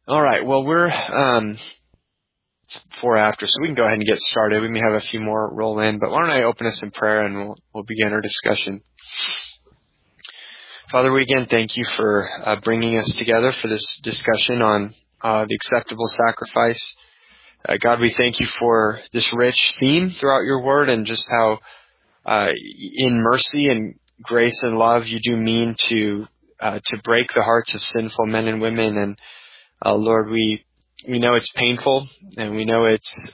All right. Well, we're 4 after, so we can go ahead and get started. We may have a few more roll in, but why don't I open us in prayer and we'll begin our discussion. Father, we again thank you for bringing us together for this discussion on the acceptable sacrifice. God, we thank you for this rich theme throughout your word and just how in mercy and grace and love you do mean to break the hearts of sinful men and women. And Lord, we know it's painful, and we know it's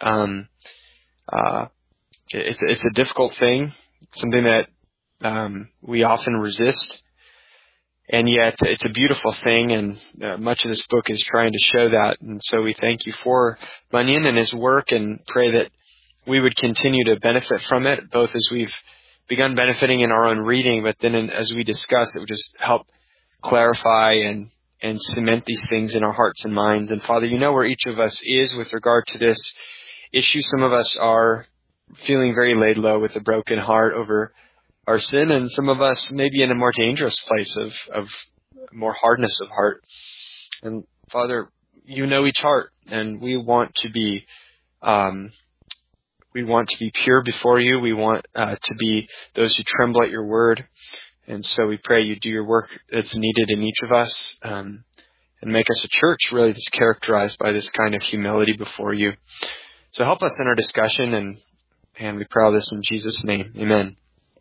a difficult thing, something that we often resist. And yet it's a beautiful thing, and much of this book is trying to show that. And so we thank you for Bunyan and his work, and pray that we would continue to benefit from it, both as we've begun benefiting in our own reading, but then as we discuss, it would just help clarify and cement these things in our hearts and minds. And Father, you know where each of us is with regard to this issue. Some of us are feeling very laid low with a broken heart over our sin, and some of us may be in a more dangerous place of more hardness of heart. And Father, you know each heart, and we want to be pure before you. We want to be those who tremble at your word. And so we pray you do your work that's needed in each of us, and make us a church really that's characterized by this kind of humility before you. So help us in our discussion, and we pray all this in Jesus' name. Amen.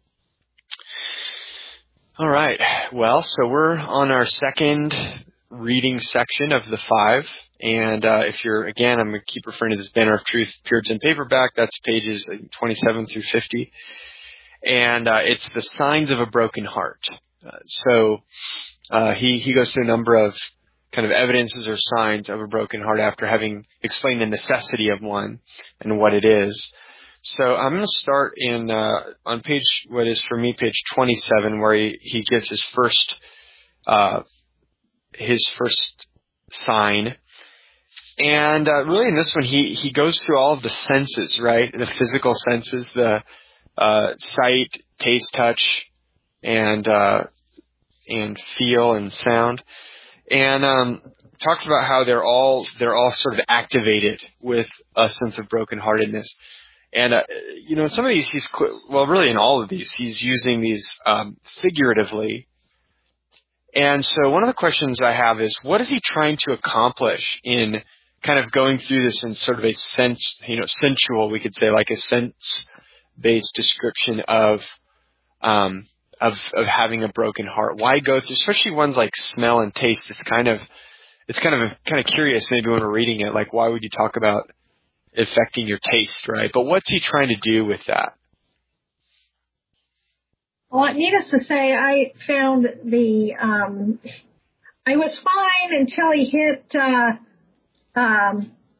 All right. Well, so we're on our second reading section of the 5. And if you're, again, I'm going to keep referring to this Banner of Truth Puritan paperback. That's pages 27 through 50. And it's the signs of a broken heart. So he goes through a number of kind of evidences or signs of a broken heart after having explained the necessity of one and what it is. So I'm going to start on page, what is for me, page 27, where he gives his first sign. And really in this one, he goes through all of the senses, right? The physical senses, the sight, taste, touch, and feel and sound. And talks about how they're all sort of activated with a sense of brokenheartedness. And, in some of these, really in all of these, he's using these figuratively. And so one of the questions I have is, what is he trying to accomplish in kind of going through this in sort of a sensual, we could say, like a sense-based description of having a broken heart? Why go through, especially ones like smell and taste? It's kind of curious maybe when we're reading it, like why would you talk about affecting your taste, right? But what's he trying to do with that? Well, needless to say, I found I was fine until he hit, I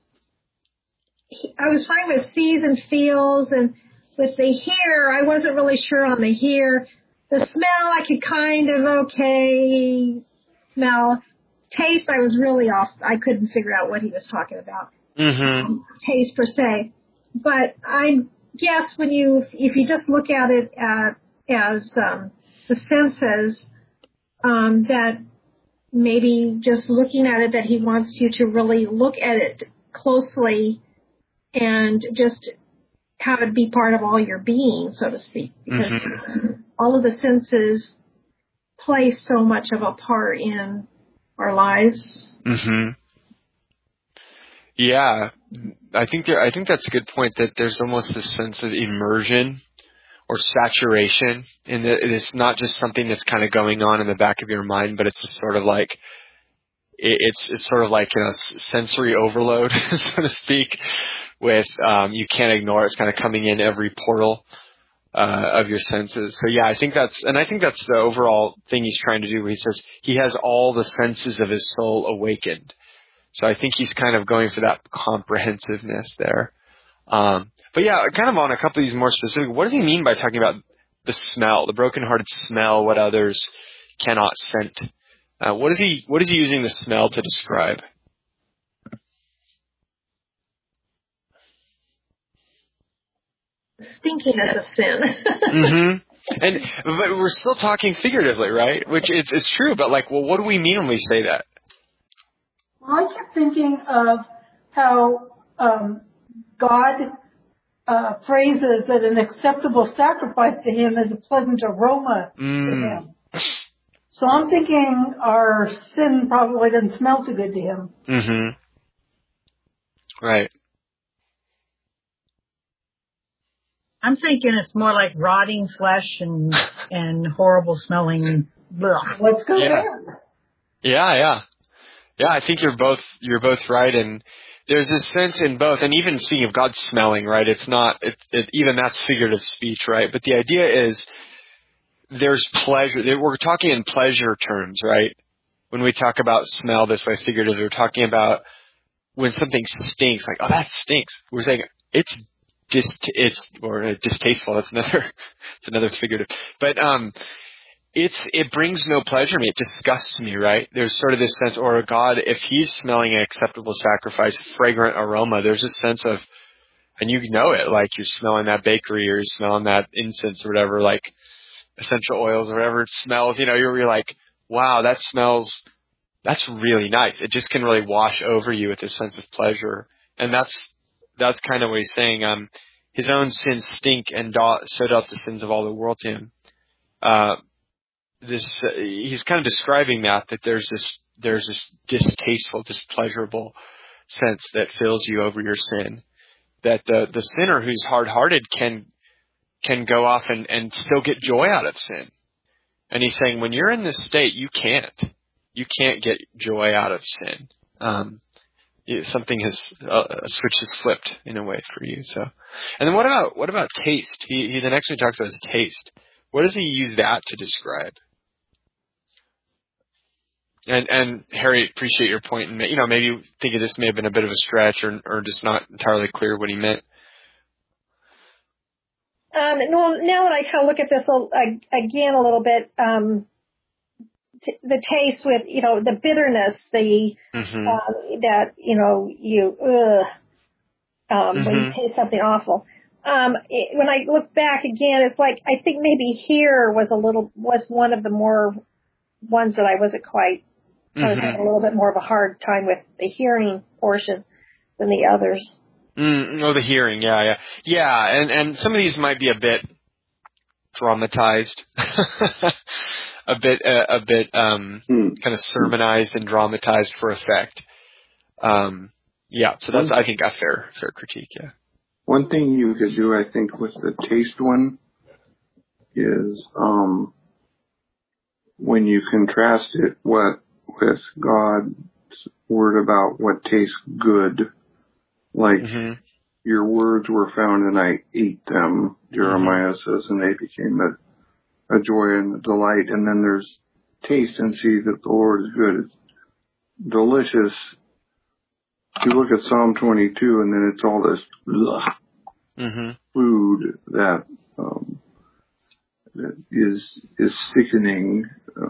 was fine with sees and feels, and with the hear, I wasn't really sure on the hear. The smell, I could kind of okay smell. Taste, I was really off. I couldn't figure out what he was talking about. Mm-hmm. Taste per se. But I guess if you just look at it as the senses, that maybe just looking at it, that he wants you to really look at it closely and just have it be part of all your being, so to speak, because all of the senses play so much of a part in our lives. Mm-hmm. Yeah, I think that's a good point, that there's almost this sense of immersion or saturation, and it's not just something that's kind of going on in the back of your mind, but it's sort of like it's sort of like a sensory overload, so to speak, with you can't ignore it. It's kind of coming in every portal of your senses. So yeah, I think that's the overall thing he's trying to do, where he says he has all the senses of his soul awakened. So I think he's kind of going for that comprehensiveness there. But yeah, kind of on a couple of these more specific, what does he mean by talking about the smell, the brokenhearted smell, what others cannot scent? What is he using the smell to describe? Stinkiness of sin. Mm-hmm. But we're still talking figuratively, right? Which it's true, but like, well, what do we mean when we say that? I kept thinking of how God phrases that an acceptable sacrifice to him is a pleasant aroma to him. So I'm thinking our sin probably doesn't smell too good to him. Mm-hmm. Right. I'm thinking it's more like rotting flesh and horrible smelling. Blech. Let's go there. Yeah. I think you're both right, and there's this sense in both, and even speaking of God smelling, right? It's not even that's figurative speech, right? But the idea is there's pleasure. We're talking in pleasure terms, right? When we talk about smell this way, figuratively, we're talking about when something stinks, like, oh, that stinks. We're saying it's distasteful. That's another figurative. But it brings no pleasure to me. It disgusts me, right? There's sort of this sense, or God, if he's smelling an acceptable sacrifice, fragrant aroma, there's a sense of, and you know it, like you're smelling that bakery or you're smelling that incense or whatever, like essential oils or whatever it smells, you're like, wow, that's really nice. It just can really wash over you with this sense of pleasure. And that's kind of what he's saying. His own sins stink, and so doth the sins of all the world to him. He's kind of describing that there's this distasteful, displeasurable sense that fills you over your sin. That the sinner who's hard-hearted can go off and still get joy out of sin. And he's saying when you're in this state, you can't get joy out of sin. Something a switch has flipped in a way for you. So, and then what about taste? He the next one he talks about is taste. What does he use that to describe? And Harry, appreciate your point. And maybe you think this may have been a bit of a stretch, or just not entirely clear what he meant. Well, now that I kind of look at this again a little bit, the taste with the bitterness, that when you taste something awful. When I look back again, it's like I think maybe here was one of the more ones that I wasn't quite. I was having a little bit more of a hard time with the hearing portion than the others. The hearing, yeah. And some of these might be a bit dramatized, a bit kind of sermonized and dramatized for effect. So that's I think a fair critique. Yeah. One thing you could do, I think, with the taste one is when you contrast it with God's word about what tastes good, like your words were found and I ate them, Jeremiah says, and they became a joy and a delight. And then there's taste and see that the Lord is good. It's delicious. You look at Psalm 22 and then it's all this food that is sickening.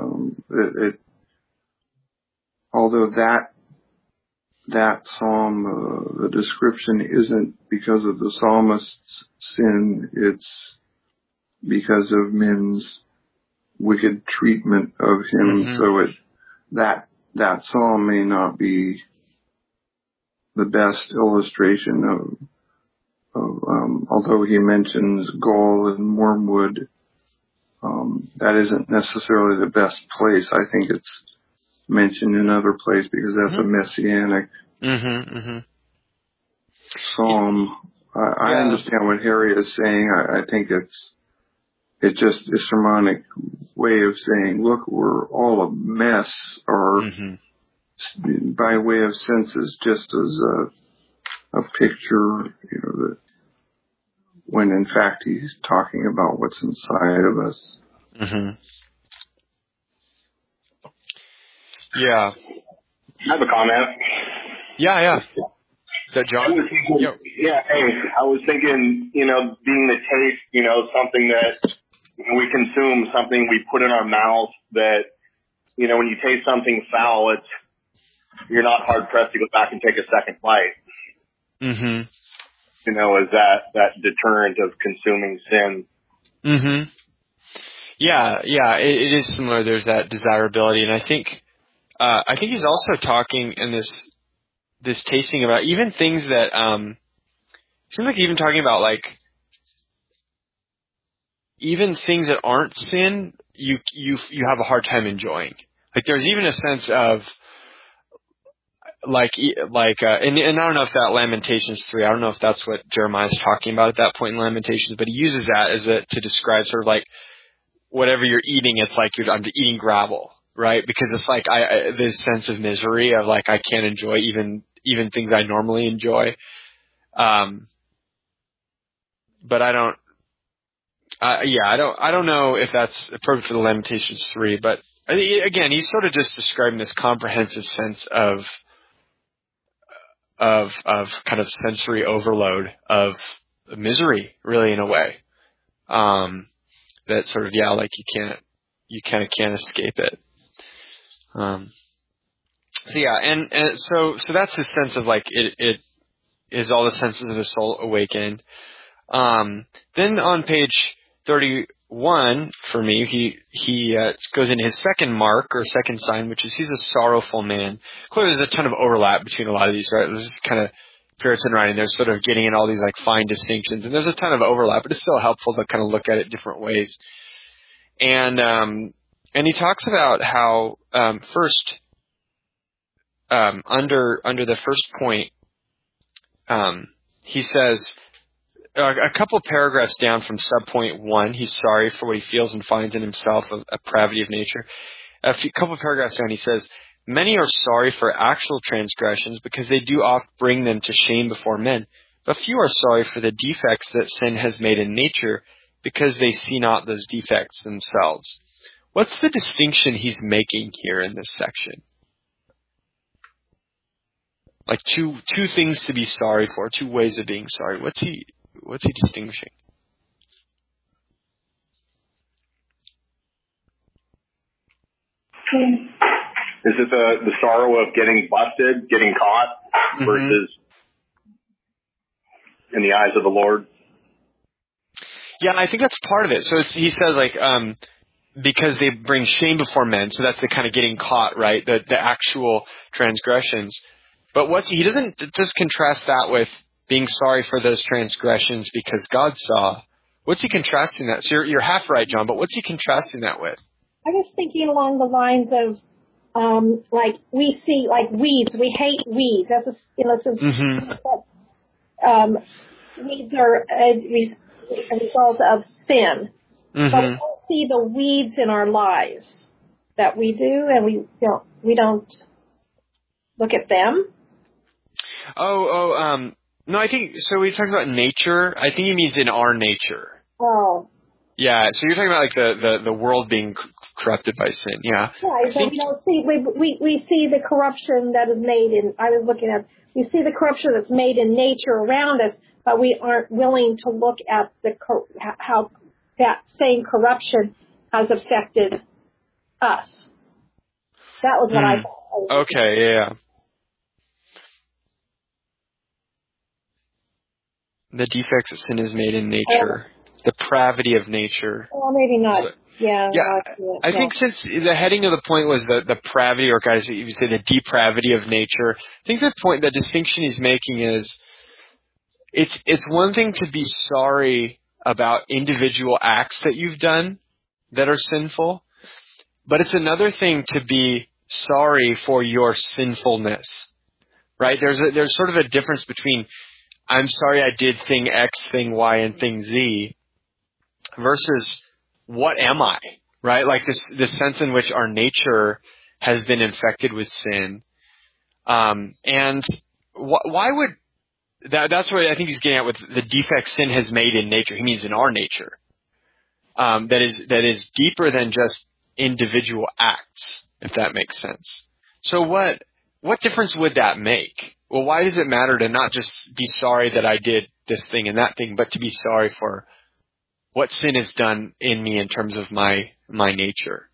Although that psalm, the description isn't because of the psalmist's sin, it's because of men's wicked treatment of him. So that psalm may not be the best illustration of although he mentions gall and wormwood, that isn't necessarily the best place. I think it's mentioned in other place because that's a messianic psalm. I understand what Harry is saying. I think it's just a sermonic way of saying, look, we're all a mess, or by way of senses, just as a picture, that when in fact he's talking about what's inside of us. Yeah. I have a comment. Yeah. Is that John? Yeah, hey, I was thinking, being the taste, something that we consume, something we put in our mouth that, when you taste something foul, you're not hard pressed to go back and take a second bite. Is that deterrent of consuming sin. Yeah, it is similar. There's that desirability, and I think I think he's also talking in this tasting about even things that it seems like even talking about like even things that aren't sin, you have a hard time enjoying. Like there's even a sense of and I don't know if that Lamentations 3, I don't know if that's what Jeremiah's talking about at that point in Lamentations, but he uses that to describe sort of like whatever you're eating, it's like I'm eating gravel, right? Because it's like this sense of misery of like I can't enjoy even things I normally enjoy. But I don't know if that's appropriate for the Lamentations 3, but again, he's sort of just describing this comprehensive sense of kind of sensory overload of misery, really, in a way. That sort of, like you kind of can't escape it. So that's the sense of like it is all the senses of the soul awakened. Then on page 31 for me, he goes into his second mark or second sign, which is he's a sorrowful man. Clearly, there's a ton of overlap between a lot of these, right? This is kind of Puritan writing. They're sort of getting in all these like fine distinctions, and there's a ton of overlap, but it's still helpful to kind of look at it different ways. And he talks about how first under the first point, he says. A couple paragraphs down from subpoint 1, he's sorry for what he feels and finds in himself a pravity of nature. A couple paragraphs down, he says, many are sorry for actual transgressions because they do oft bring them to shame before men. But few are sorry for the defects that sin has made in nature because they see not those defects themselves. What's the distinction he's making here in this section? Like two things to be sorry for, two ways of being sorry. What's he distinguishing? Is it the sorrow of getting busted, getting caught, versus in the eyes of the Lord? Yeah, I think that's part of it. So he says like because they bring shame before men, so that's the kind of getting caught, right? The actual transgressions. But he doesn't just contrast that with being sorry for those transgressions because God saw. What's he contrasting that? So you're half right, John, but what's he contrasting that with? I was thinking along the lines of, like we see, like weeds. We hate weeds. That's weeds are a result of sin. Mm-hmm. But we don't see the weeds in our lives that we do, and we don't look at them. No, I think, so when he talks about nature, I think he means in our nature. Oh. Yeah, so you're talking about like the world being corrupted by sin, yeah. Right, so we don't see, we see the corruption that is made we see the corruption that's made in nature around us, but we aren't willing to look at how that same corruption has affected us. That was what I thought. Okay, yeah. The defects that sin has made in nature. The pravity of nature. Well, maybe not. I think since the heading of the point was the pravity, or guys, you would say the depravity of nature, I think the distinction he's making is it's one thing to be sorry about individual acts that you've done that are sinful, but it's another thing to be sorry for your sinfulness, right? There's sort of a difference between I'm sorry I did thing X, thing Y, and thing Z, versus what am I, right? Like this sense in which our nature has been infected with sin. And why would that's what I think he's getting at with the defect sin has made in nature. He means in our nature. That is deeper than just individual acts, if that makes sense. So what difference would that make? Well, why does it matter to not just be sorry that I did this thing and that thing, but to be sorry for what sin has done in me in terms of my nature?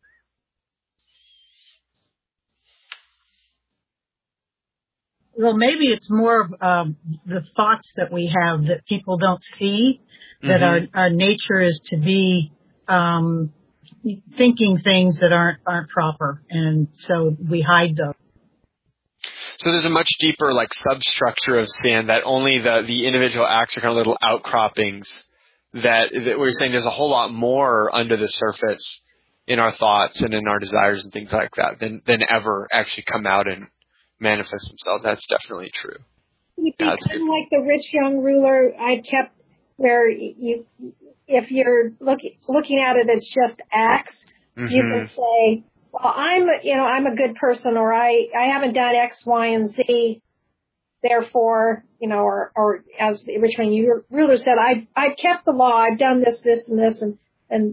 Well, maybe it's more of the thoughts that we have that people don't see, that our nature is to be thinking things that aren't proper, and so we hide those. So there's a much deeper like substructure of sin that only the individual acts are kind of little outcroppings that what you're saying, there's a whole lot more under the surface in our thoughts and in our desires and things like that than ever actually come out and manifest themselves. That's definitely true. It's kind of like the rich young ruler I kept, where if you're looking at it as just acts, you can say, well, I'm a good person, or I haven't done X, Y, and Z. Therefore, or as the rich young ruler said, I've kept the law. I've done this, and this, and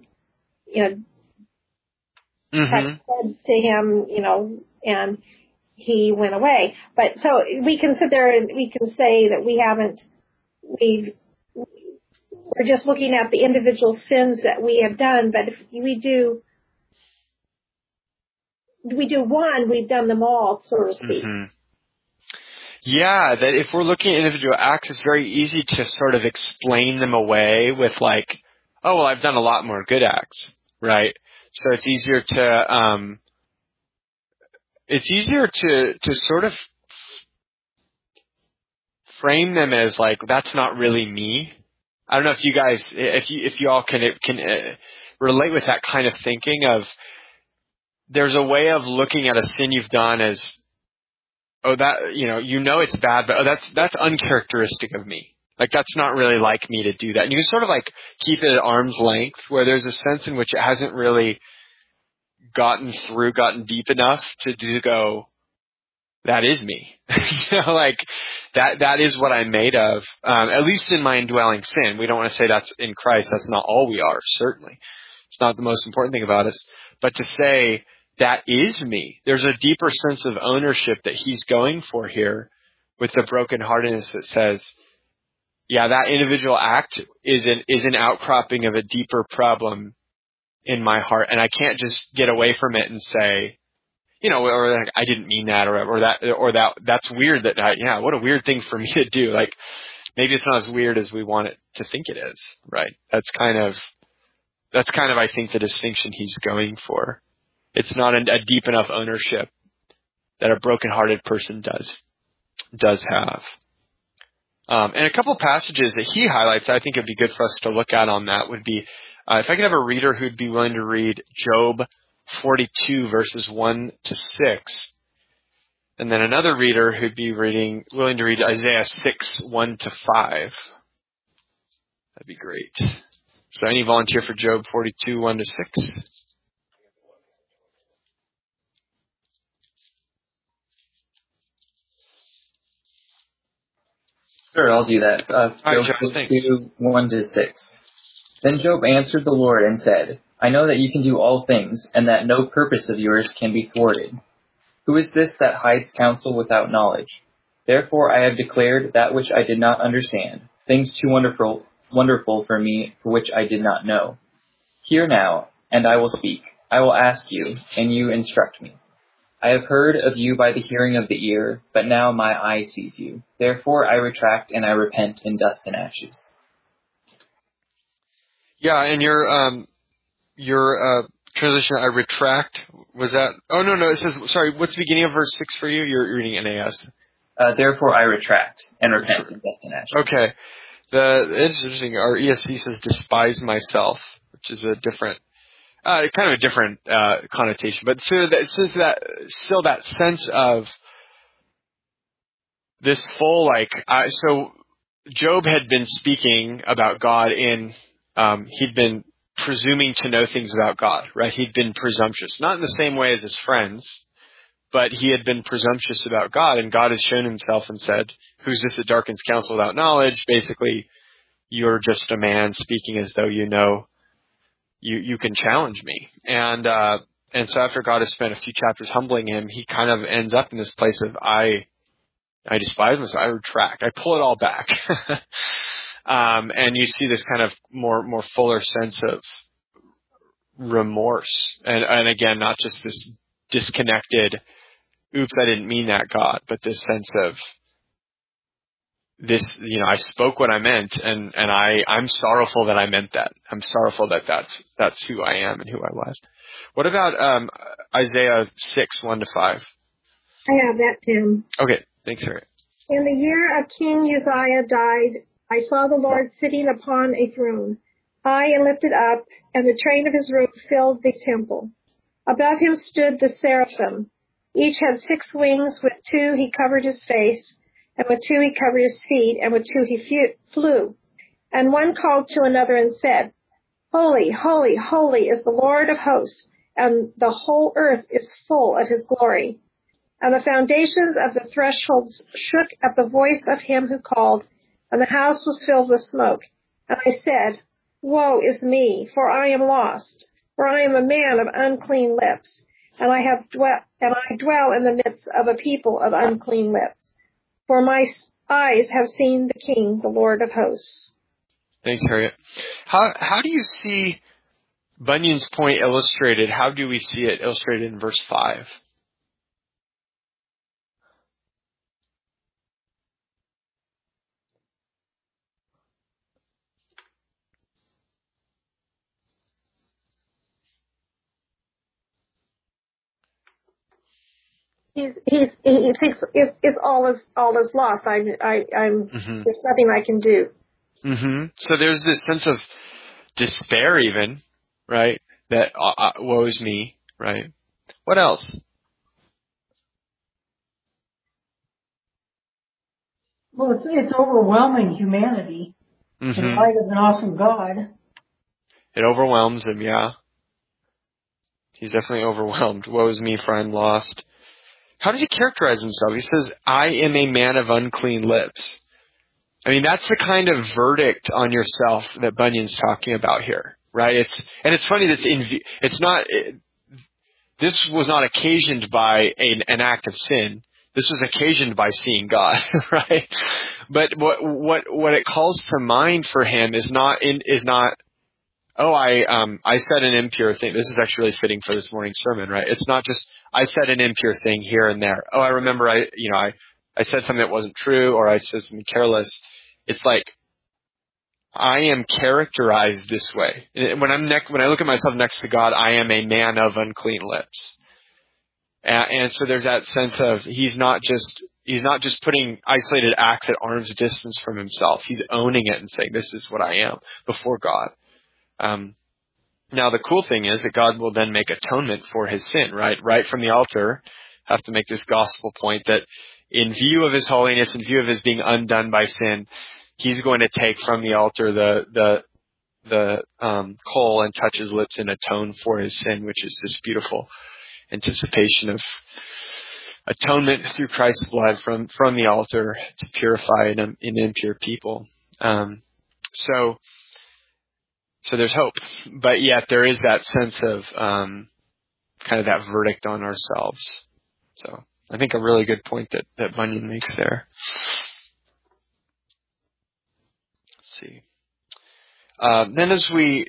Christ said to him, and he went away. But so we can sit there and we can say that we're just looking at the individual sins that we have done. But if we do one, we've done them all, so to speak. Yeah, that if we're looking at individual acts, it's very easy to sort of explain them away with like, oh, well, I've done a lot more good acts, right? So it's easier to sort of frame them as like, that's not really me. I don't know if you guys, if you all can relate with that kind of thinking of, there's a way of looking at a sin you've done as, oh, that, it's bad, but that's uncharacteristic of me. Like, that's not really like me to do that. And you can sort of like keep it at arm's length, where there's a sense in which it hasn't really gotten deep enough to go, that is me. Like that is what I'm made of. At least in my indwelling sin. We don't want to say that's in Christ. That's not all we are, certainly. It's not the most important thing about us. But to say, that is me. There's a deeper sense of ownership that he's going for here with the brokenheartedness that says, yeah, that individual act is an outcropping of a deeper problem in my heart, and I can't just get away from it and say, or like, I didn't mean that, or that's weird what a weird thing for me to do. Like, maybe it's not as weird as we want it to think it is, right? That's kind of, I think, the distinction he's going for. It's not a deep enough ownership that a brokenhearted person does have. And a couple passages that he highlights, I think it'd be good for us to look at on that would be, if I could have a reader who'd be willing to read Job 42 verses 1 to 6, and then another reader who'd be willing to read Isaiah 6, 1 to 5. That'd be great. So any volunteer for Job 42, 1 to 6? Sure, I'll do that. Job 42, 1 to 6. Then Job answered the Lord and said, I know that you can do all things, and that no purpose of yours can be thwarted. Who is this that hides counsel without knowledge? Therefore I have declared that which I did not understand, things too wonderful for me, for which I did not know. Hear now, and I will speak. I will ask you, and you instruct me. I have heard of you by the hearing of the ear, but now my eye sees you. Therefore I retract and I repent in dust and ashes. Yeah, and your translation, I retract, was that? Oh, no, it says, sorry, what's the beginning of verse 6 for you? You're reading NAS. Therefore I retract and repent in dust and ashes. Okay. It's interesting. Our ESV says despise myself, which is a different, kind of a different connotation. But still that sense of this full, so Job had been speaking about God he'd been presuming to know things about God, right? He'd been presumptuous, not in the same way as his friends, but he had been presumptuous about God, and God has shown himself and said, who's this that darkens counsel without knowledge? Basically, you're just a man speaking as though you know you can challenge me. And so after God has spent a few chapters humbling him, he kind of ends up in this place of, I despise myself, I retract, I pull it all back. And you see this kind of more fuller sense of remorse. And again, not just this disconnected, oops, I didn't mean that, God, but this sense of, I spoke what I meant, and I'm sorrowful that I meant that. I'm sorrowful that that's who I am and who I was. What about Isaiah 6, 1-5? I have that, Tim. Okay, thanks, Harriet. In the year of King Uzziah died, I saw the Lord sitting upon a throne, high and lifted up, and the train of his robe filled the temple. Above him stood the seraphim. Each had 6 wings. With 2 he covered his face, and with 2 he covered his feet, and with 2 he flew. And one called to another and said, Holy, holy, holy is the Lord of hosts, and the whole earth is full of his glory. And the foundations of the thresholds shook at the voice of him who called, and the house was filled with smoke. And I said, Woe is me, for I am lost, for I am a man of unclean lips, and I dwell in the midst of a people of unclean lips. For my eyes have seen the King, the Lord of hosts. Thanks, Harriet. How do you see Bunyan's point illustrated? How do we see it illustrated in verse 5? He thinks it's all is lost. There's nothing I can do. Mm-hmm. So there's this sense of despair, even, right? That woe is me, right? What else? Well, it's overwhelming humanity in light of an awesome God. It overwhelms him, yeah. He's definitely overwhelmed. Woe is me, for I'm lost. How does he characterize himself? He says, I am a man of unclean lips. I mean, that's the kind of verdict on yourself that Bunyan's talking about here, right? It's funny that this was not occasioned by an act of sin. This was occasioned by seeing God, right? But what it calls to mind for him is not, I said an impure thing. This is actually really fitting for this morning's sermon, right? It's not just, I said an impure thing here and there. Oh, I remember I said something that wasn't true, or I said something careless. It's like, I am characterized this way. When I look at myself next to God, I am a man of unclean lips. And so there's that sense of he's not just putting isolated acts at arm's distance from himself. He's owning it and saying, this is what I am before God. Now the cool thing is that God will then make atonement for his sin, right? Right from the altar, have to make this gospel point that in view of his holiness, in view of his being undone by sin, he's going to take from the altar the coal and touch his lips and atone for his sin, which is this beautiful anticipation of atonement through Christ's blood from the altar to purify an impure people. So there's hope, but yet there is that sense of kind of that verdict on ourselves. So I think a really good point that Bunyan makes there. Let's see. Then as we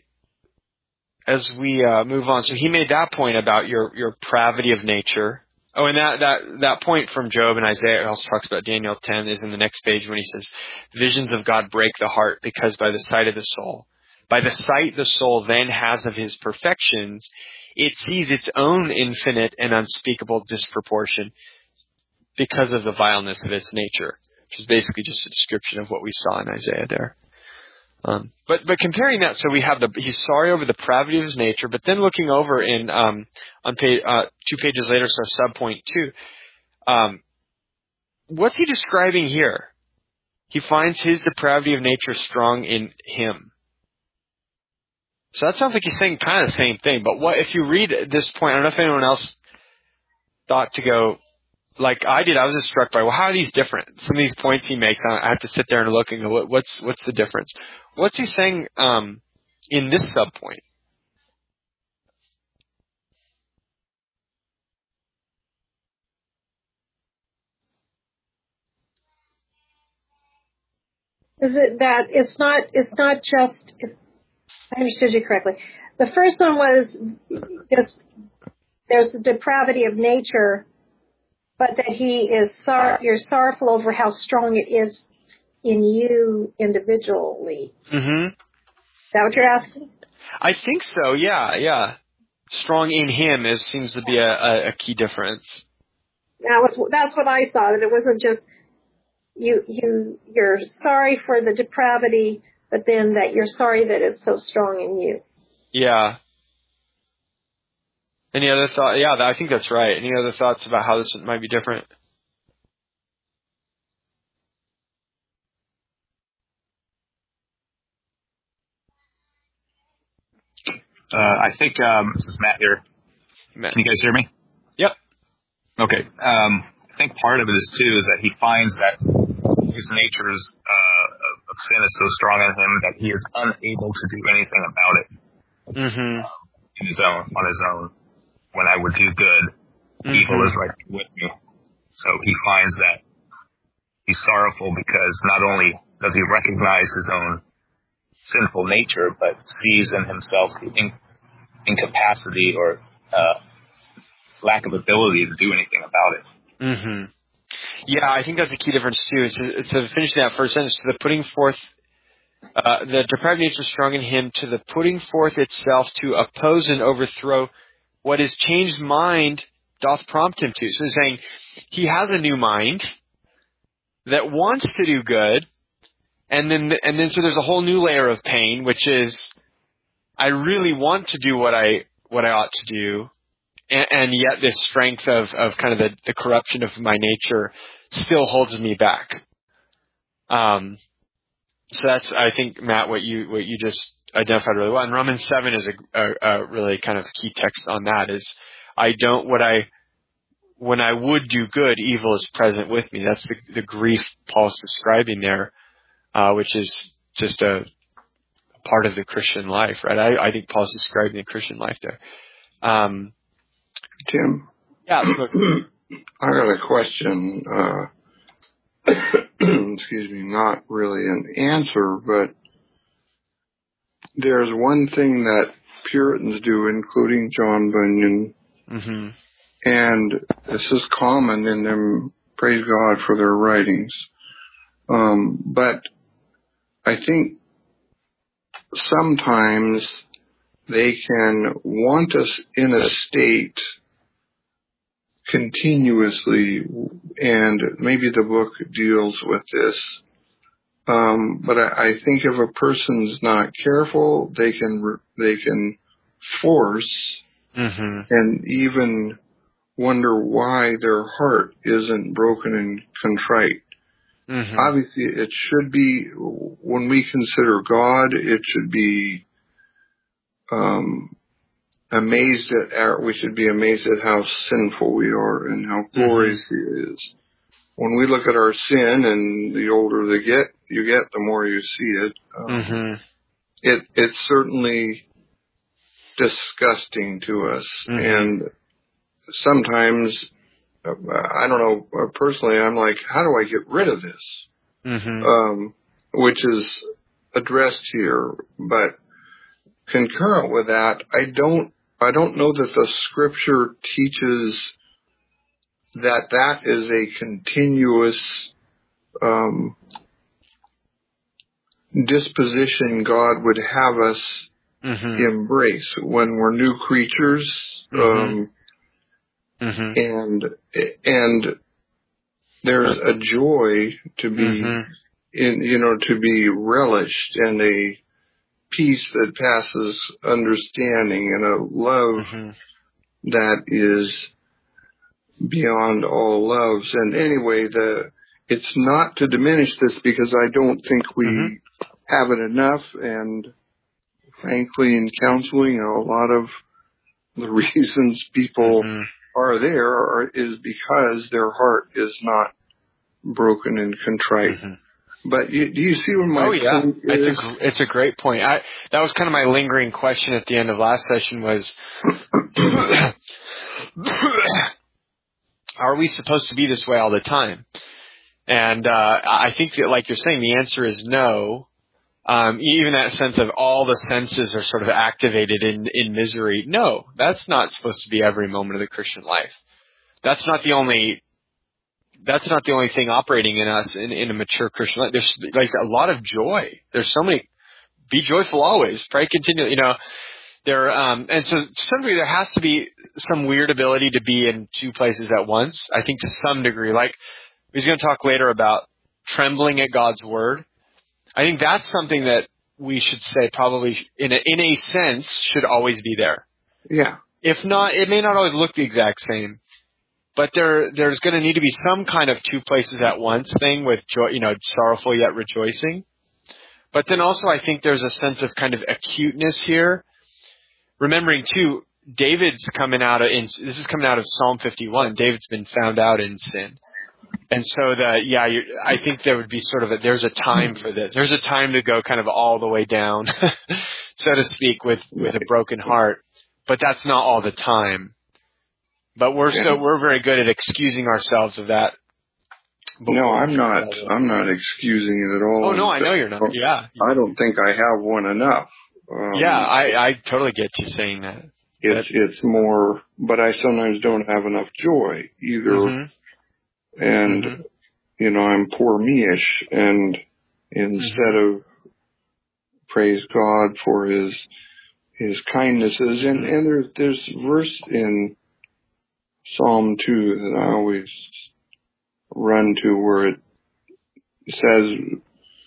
move on, so he made that point about your pravity of nature. Oh, and that point from Job and Isaiah also talks about Daniel 10 is in the next page when he says, visions of God break the heart because by the sight the soul then has of his perfections, it sees its own infinite and unspeakable disproportion because of the vileness of its nature, which is basically just a description of what we saw in Isaiah there. But comparing that, so we have he's sorry over the pravity of his nature, but then looking over in on page 2 pages later, so subpoint 2, what's he describing here? He finds his depravity of nature strong in him. So that sounds like he's saying kind of the same thing. But what if you read this point? I don't know if anyone else thought to go like I did. I was just struck by, well, how are these different? Some of these points he makes, I have to sit there and look and go, what's the difference? What's he saying in this subpoint? Is it that it's not just, if I understood you correctly. The first one was just there's the depravity of nature, but that you're sorrowful over how strong it is in you individually. Mm-hmm. Is that what you're asking? I think so. Yeah. Strong in Him seems to be a key difference. That's what I saw. That it wasn't just you're sorry for the depravity, but then that you're sorry that it's so strong in you. Yeah. Any other thought? Yeah, I think that's right. Any other thoughts about how this might be different? I think this is Matt here. Matt. Can you guys hear me? Yep. Okay. I think part of it is too is that he finds that his nature of sin is so strong in him that he is unable to do anything about it. Mm-hmm. On his own. When I would do good, evil is right there with me. So he finds that he's sorrowful because not only does he recognize his own sinful nature, but sees in himself the incapacity or lack of ability to do anything about it. Mm-hmm. Yeah, I think that's a key difference too. It's finishing that first sentence, to the putting forth, the depraved nature is strong in him, to the putting forth itself to oppose and overthrow what his changed mind doth prompt him to. So he's saying he has a new mind that wants to do good, and then so there's a whole new layer of pain, which is I really want to do what I ought to do, and yet this strength of kind of the corruption of my nature still holds me back. So that's, I think, Matt, what you just identified really well. And Romans 7 is a really kind of key text on that. Is when I would do good, evil is present with me. That's the grief Paul's describing there, which is just a part of the Christian life, right? I think Paul's describing the Christian life there. Tim? Yeah. I got a question. Excuse me, not really an answer, but there's one thing that Puritans do, including John Bunyan, and this is common in them, praise God for their writings. But I think sometimes they can want us in a state continuously, and maybe the book deals with this. But I think if a person's not careful, they can force and even wonder why their heart isn't broken and contrite. Obviously, it should be, when we consider God, it should be we should be amazed at how sinful we are and how glorious He is. When we look at our sin, and the older you get, the more you see it. It's certainly disgusting to us, and sometimes, I don't know, personally, I'm like, how do I get rid of this? Which is addressed here, but concurrent with that, I don't know that the Scripture teaches that is a continuous disposition God would have us embrace when we're new creatures, and there's a joy to be to be relished, and a peace that passes understanding, and a love that is beyond all loves. And anyway, it's not to diminish this, because I don't think we have it enough, and frankly, in counseling, a lot of the reasons people are there is because their heart is not broken and contrite. But do you see what my point is? It's a great point. That was kind of my lingering question at the end of last session was, are we supposed to be this way all the time? And I think that, like you're saying, the answer is no. Even that sense of all the senses are sort of activated in misery. No, that's not supposed to be every moment of the Christian life. That's not the only that's not the only thing operating in us in a mature Christian life. There's like a lot of joy. There's so many. Be joyful always. Pray continually. And so to some degree there has to be some weird ability to be in two places at once. I think to some degree, like he's going to talk later about trembling at God's word. I think that's something that we should say probably in a sense should always be there. Yeah. If not, it may not always look the exact same, but there's going to need to be some kind of two places at once thing with joy, sorrowful yet rejoicing. But then also I think there's a sense of kind of acuteness here. Remembering too, David's coming out of Psalm 51. David's been found out in sin. And so I think there would be sort of there's a time for this. There's a time to go kind of all the way down, so to speak, with a broken heart. But that's not all the time. But we're very good at excusing ourselves of that. No, I'm not excusing it at all. Oh no, I know you're not. Yeah. I don't think I have one enough. I totally get you saying that. It's more, but I sometimes don't have enough joy either. Mm-hmm. And, I'm poor me-ish, and instead of praise God for his kindnesses, and there's verse in Psalm 2 that I always run to where it says,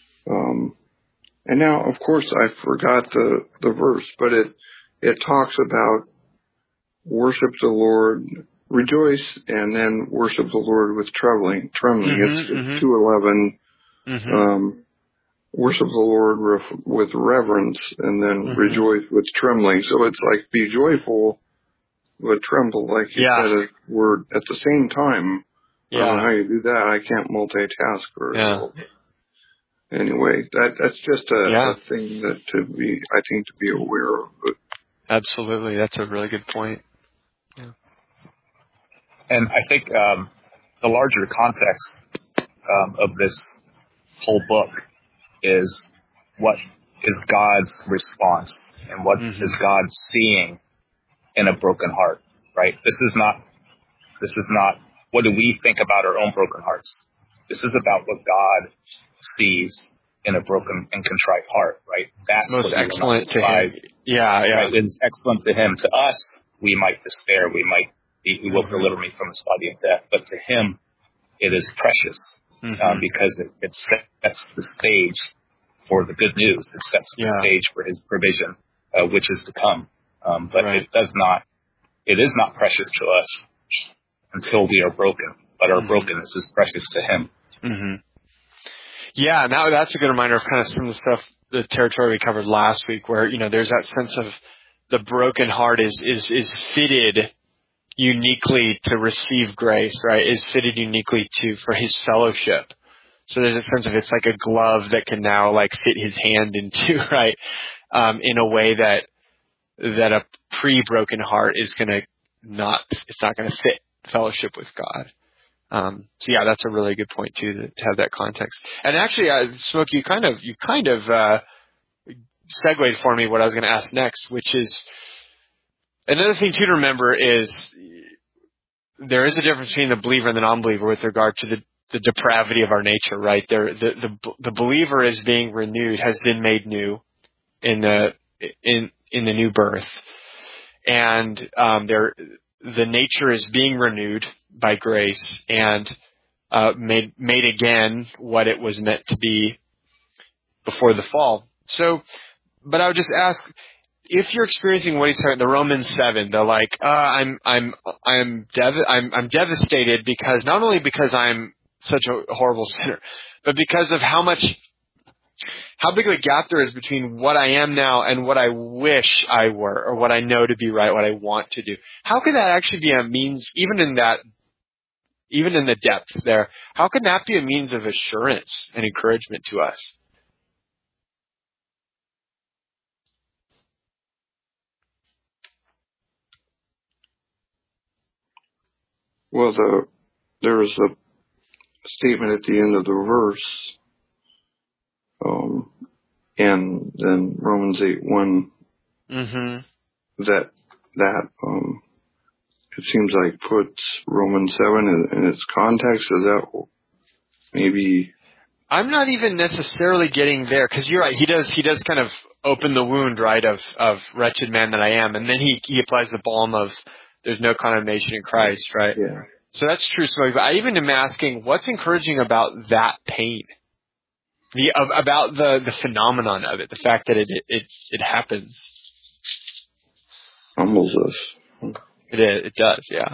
and now, of course, I forgot the verse, but it talks about worship the Lord, rejoice, and then worship the Lord with trembling. It's 2:11. Mm-hmm. Worship the Lord with reverence, and then rejoice with trembling. So it's like be joyful, but tremble, like you said, a word at the same time. Yeah. I don't know how you do that. I can't multitask very well. Anyway, that's just a thing that to be aware of. But. Absolutely, that's a really good point. Yeah. And I think the larger context of this whole book is what is God's response and what is God seeing in a broken heart, right? This is not what do we think about our own broken hearts. This is about what God sees in a broken and contrite heart, right? That's most excellent to him. Yeah. Right? It is excellent to him. To us, we might despair. He will deliver me from this body of death. But to him, it is precious because it sets the stage for the good news. It sets the stage for his provision, which is to come. But it is not precious to us until we are broken. But our brokenness is precious to him. Mm-hmm. Yeah, now that's a good reminder of kind of some of the stuff, the territory we covered last week, where there's that sense of the broken heart is fitted uniquely to receive grace, right? Is fitted uniquely for his fellowship. So there's a sense of it's like a glove that can now like fit his hand into, right? In a way that a pre-broken heart is not going to fit fellowship with God. So yeah, that's a really good point too, to have that context. And actually, Smoke, you kind of segued for me what I was going to ask next, which is another thing too to remember is there is a difference between the believer and the non-believer with regard to the depravity of our nature, right? The believer is being renewed, has been made new in the new birth, and the nature is being renewed by grace and made again what it was meant to be before the fall. So, but I would just ask, if you're experiencing what he's talking, the Romans 7, they're like, I'm devastated because not only because I'm such a horrible sinner, but because of how big of a gap there is between what I am now and what I wish I were, or what I know to be right, what I want to do. How could that actually be a means, even in the depth there, how can that be a means of assurance and encouragement to us? Well, there is a statement at the end of the verse, and then Romans 8:1, that it seems like puts Romans 7 in its context. Is that maybe? I'm not even necessarily getting there, because you're right. He does kind of open the wound, right, of wretched man that I am, and then he applies the balm of there's no condemnation in Christ, right? Yeah. So that's true, Smokey. But I even am asking, what's encouraging about that pain? About the phenomenon of it, the fact that it happens. Humbles us. It does, yeah.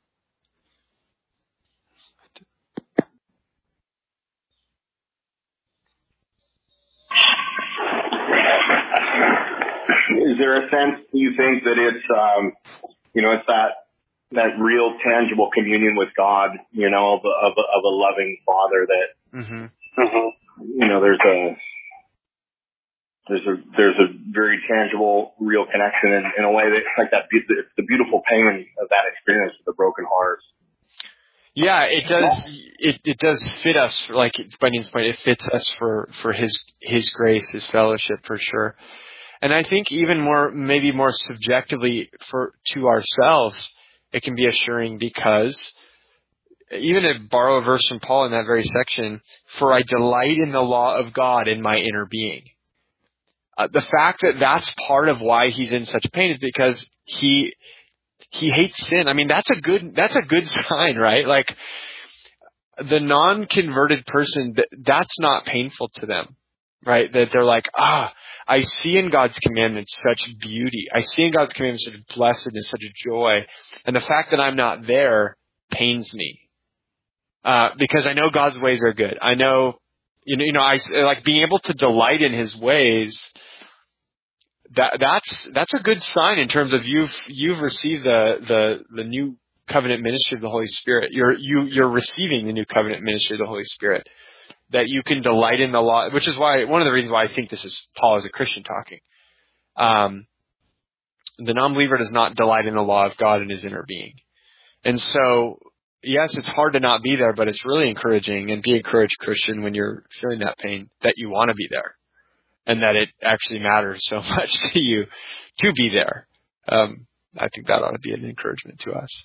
Is there a sense, do you think, that it's it's that real tangible communion with God, of a loving Father that there's a very tangible, real connection in a way that it's like that. It's the beautiful pain of that experience with the broken hearts. Yeah, it does. It does fit us, like Bunyan's point. It fits us for his grace, his fellowship, for sure. And I think even maybe more subjectively to ourselves, it can be assuring, because even to borrow a verse from Paul in that very section, for I delight in the law of God in my inner being. The fact that that's part of why he's in such pain is because he hates sin. I mean, that's a good sign, right? Like, the non-converted person, that's not painful to them, right? That they're like, I see in God's commandments such beauty. I see in God's commandments such blessedness, such joy. And the fact that I'm not there pains me. Because I know God's ways are good. I know, I like being able to delight in his ways. That's a good sign in terms of you've received the new covenant ministry of the Holy Spirit. You're receiving the new covenant ministry of the Holy Spirit, that you can delight in the law, which is why one of the reasons why I think this is Paul as a Christian talking. The non-believer does not delight in the law of God in his inner being. And so, yes, it's hard to not be there, but it's really encouraging, and be encouraged, Christian, when you're feeling that pain, that you want to be there, and that it actually matters so much to you to be there. I think that ought to be an encouragement to us.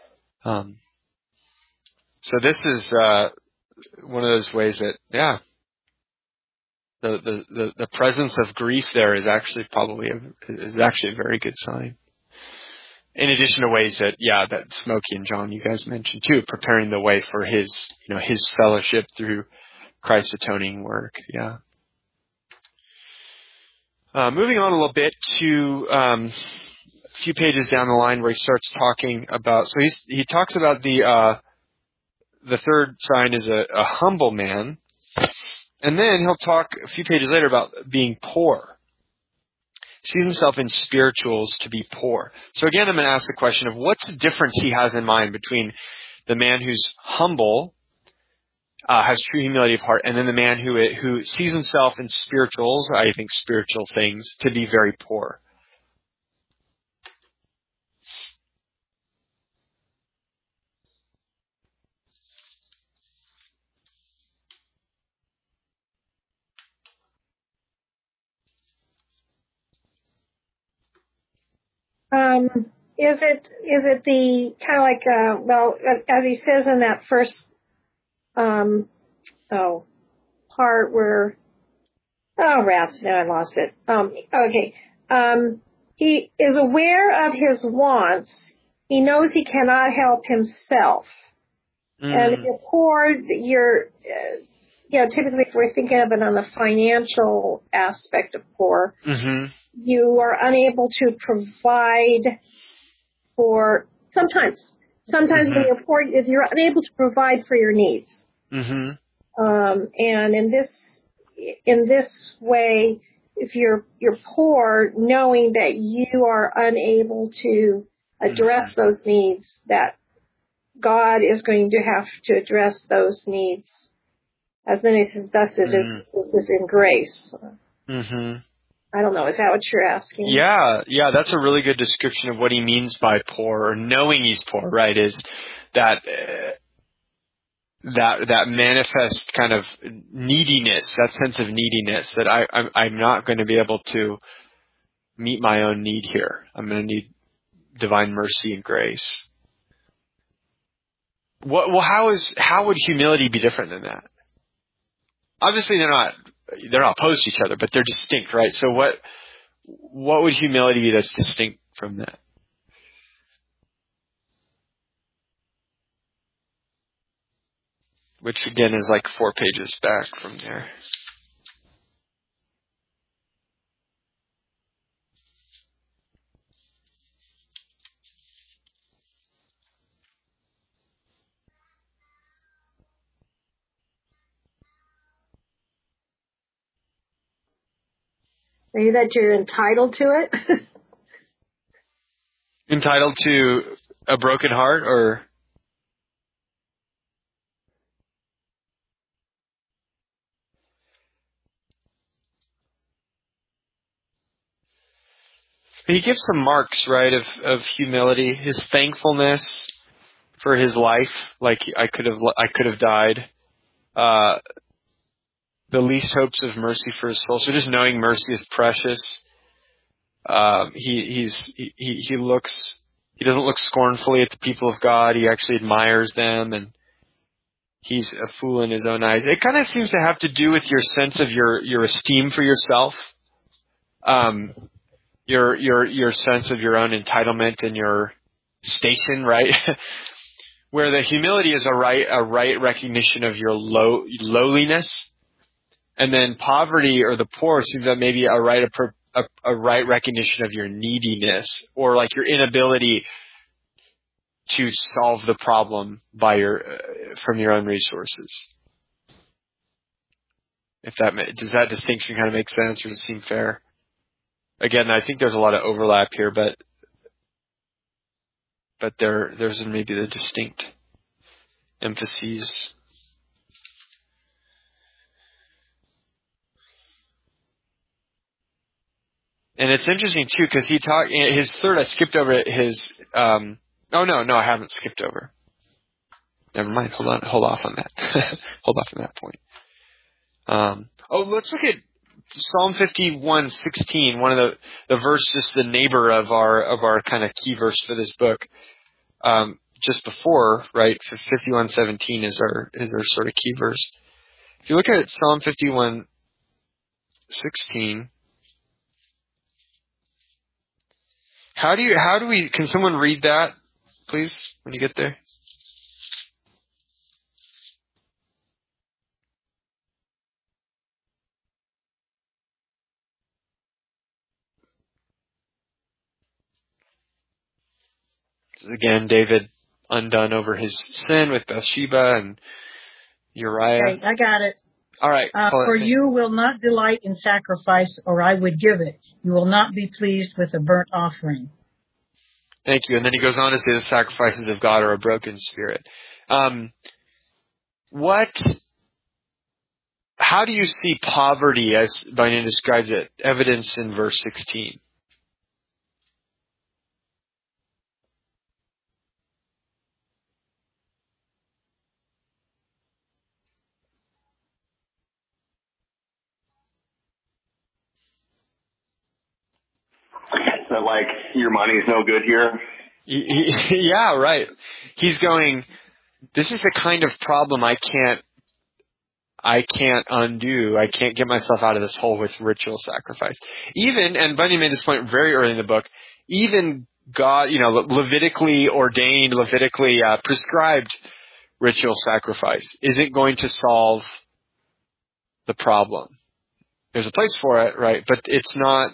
So this is one of those ways that, the presence of grief there is actually a very good sign. In addition to ways that, that Smokey and John, you guys mentioned too, preparing the way for his fellowship through Christ's atoning work. Yeah. Moving on a little bit to a few pages down the line, where he starts talking about. So he talks about the third sign is a humble man, and then he'll talk a few pages later about being poor. Sees himself in spirituals to be poor. So again, I'm going to ask the question of what's the difference he has in mind between the man who's humble, has true humility of heart, and then the man who sees himself in spirituals, I think spiritual things, to be very poor. Is it the kind of like, as he says in that first, part where, rats, now I lost it. Okay. He is aware of his wants. He knows he cannot help himself. And if you're poor, typically if we're thinking of it on the financial aspect of poor, you are unable to provide for, sometimes when you're poor, you're unable to provide for your needs. And in this way, if you're poor, knowing that you are unable to address those needs, that God is going to have to address those needs. As then he says, thus it is in grace. I don't know. Is that what you're asking? Yeah, that's a really good description of what he means by poor, or knowing he's poor, right? Is that manifest kind of neediness, that sense of neediness, that I'm not going to be able to meet my own need here. I'm going to need divine mercy and grace. how would humility be different than that? Obviously they're not opposed to each other, but they're distinct, right? So what would humility be that's distinct from that? Which again is like 4 pages back from there. Maybe that you're entitled to it? Entitled to a broken heart, or? He gives some marks, right, of humility, his thankfulness for his life, like I could have died. The least hopes of mercy for his soul. So just knowing mercy is precious. He doesn't look scornfully at the people of God. He actually admires them, and he's a fool in his own eyes. It kind of seems to have to do with your sense of your esteem for yourself. Your sense of your own entitlement and your station, right? Where the humility is a right recognition of your lowliness, and then poverty or the poor seems that maybe a right recognition of your neediness, or like your inability to solve the problem from your own resources. Does that distinction kind of make sense, or does it seem fair? Again, I think there's a lot of overlap here, but there's maybe the distinct emphases. And it's interesting too, because his third, I skipped over his, oh no, I haven't skipped over. Never mind, hold off on that. Hold off on that point. Let's look at Psalm 51:16, one of the verse, just the neighbor of our kind of key verse for this book. Just before, right, 51:17 is our sort of key verse. If you look at Psalm 51:16, can someone read that, please, when you get there? Again, David undone over his sin with Bathsheba and Uriah. Okay, I got it. All right. For you will not delight in sacrifice, or I would give it. You will not be pleased with a burnt offering. Thank you. And then he goes on to say the sacrifices of God are a broken spirit. How do you see poverty, as Bunyan describes it, evidenced in verse 16? That like your money's no good here. Yeah, right. He's going, this is the kind of problem I can't undo. I can't get myself out of this hole with ritual sacrifice. And Bunyan made this point very early in the book, even God, Levitically ordained, prescribed ritual sacrifice isn't going to solve the problem. There's a place for it, right? But it's not.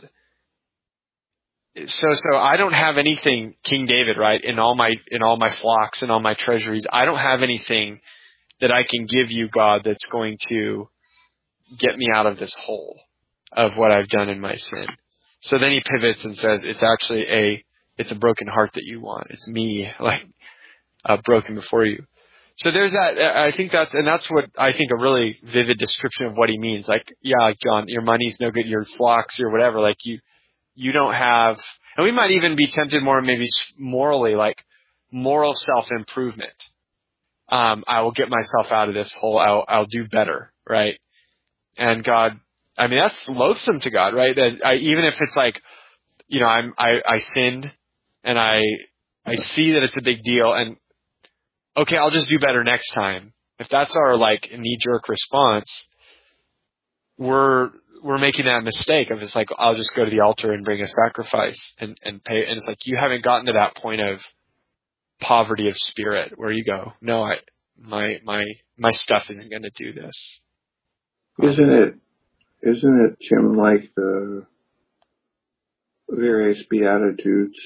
So I don't have anything, King David, right? In all my flocks and all my treasuries, I don't have anything that I can give you, God, that's going to get me out of this hole of what I've done in my sin. So then he pivots and says, it's actually it's a broken heart that you want. It's me, broken before you. So there's that. I think that's what I think a really vivid description of what he means. Like, yeah, John, your money's no good, your flocks or whatever. Like you don't have, and we might even be tempted more maybe morally, like moral self-improvement. I will get myself out of this hole. I'll do better, right? And God, I mean, that's loathsome to God, right? That even if it's like, I sinned and I see that it's a big deal, and okay, I'll just do better next time. If that's our like knee-jerk response, we're making that mistake of it's like, I'll just go to the altar and bring a sacrifice and pay. And it's like, you haven't gotten to that point of poverty of spirit where you go, no, my stuff isn't going to do this. Isn't it, Tim, like the various Beatitudes?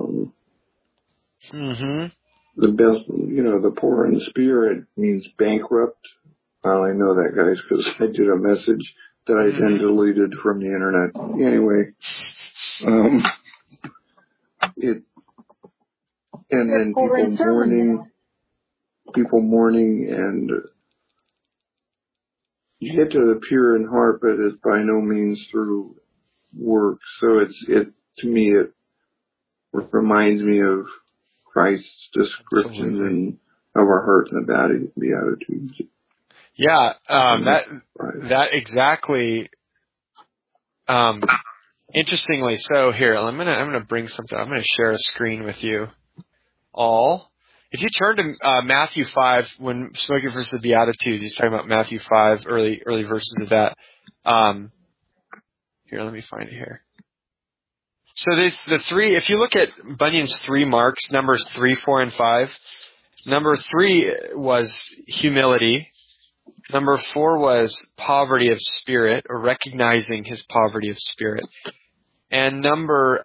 The best, the poor in spirit means bankrupt. I only know that, guys, because I did a message that I then deleted from the internet. Anyway, and then people mourning, and you get to the pure in heart, but it's by no means through work. So to me, it reminds me of Christ's description and of our heart in the Beatitudes. Yeah, that exactly. Interestingly, so here I'm gonna bring something. I'm gonna share a screen with you all. If you turn to Matthew 5, when Smokey versus the Beatitudes, he's talking about Matthew 5, early verses of that. Here, let me find it here. So the three. If you look at Bunyan's 3 marks, numbers 3, 4, and 5. Number 3 was humility. Number 4 was poverty of spirit, or recognizing his poverty of spirit. And number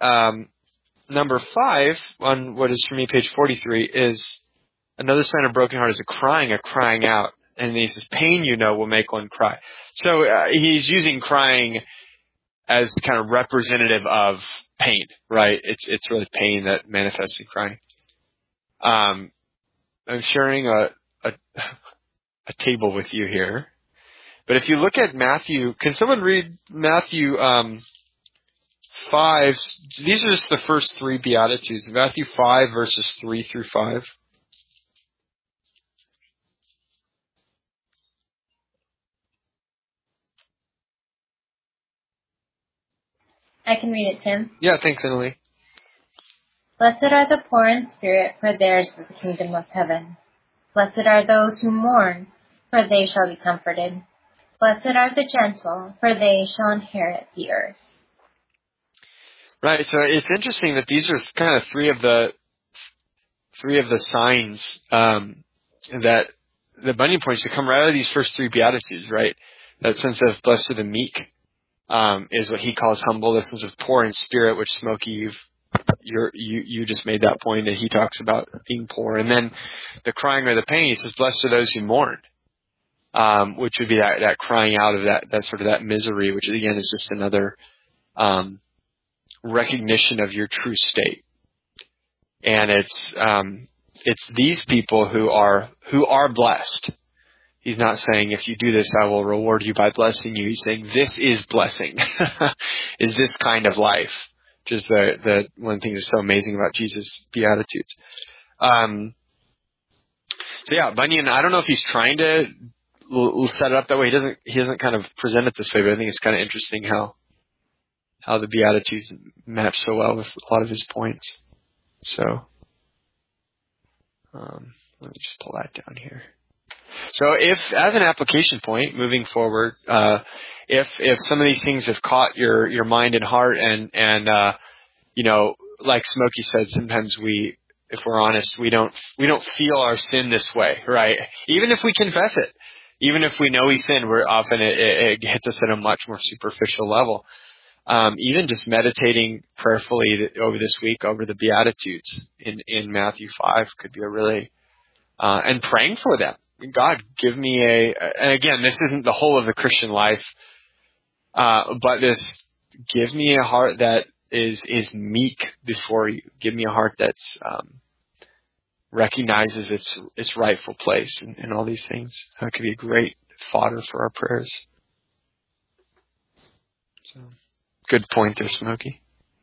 5, on what is for me page 43, is another sign of broken heart is a crying out. And he says, pain, will make one cry. So he's using crying as kind of representative of pain, right? It's really pain that manifests in crying. I'm sharing a table with you here. But if you look at Matthew, can someone read Matthew 5? These are just the first 3 Beatitudes. Matthew 5, verses 3 through 5. I can read it, Tim. Yeah, thanks, Emily. Blessed are the poor in spirit, for theirs is the kingdom of heaven. Blessed are those who mourn, for they shall be comforted. Blessed are the gentle, for they shall inherit the earth. Right. So it's interesting that these are kind of three of the signs that the Bunyan points to come right out of these first 3 Beatitudes, right? That sense of blessed are the meek is what he calls humble. The sense of poor in spirit, which Smokey, you just made that point that he talks about being poor. And then the crying or the pain, he says, blessed are those who mourn, which would be that crying out of that sort of that misery, which again is just another recognition of your true state. And it's these people who are blessed. He's not saying, if you do this, I will reward you by blessing you. He's saying, this is blessing, is this kind of life, which is the one of the things that's so amazing about Jesus' Beatitudes. So yeah, Bunyan, I don't know if he's trying to set it up that way. He doesn't kind of present it this way, but I think it's kind of interesting how the Beatitudes match so well with a lot of his points. So, let me just pull that down here. So if, as an application point, moving forward, if some of these things have caught your mind and heart and like Smokey said, sometimes if we're honest, we don't feel our sin this way, right? Even if we confess it, even if we know we sin, we're often, it hits us at a much more superficial level. Even just meditating prayerfully over this week over the Beatitudes in Matthew 5 could be a really, and praying for them. God, give me and again, this isn't the whole of the Christian life, but this, give me a heart that is meek before you. Give me a heart that's, recognizes its rightful place and all these things. That could be a great fodder for our prayers. So, good point there, Smokey.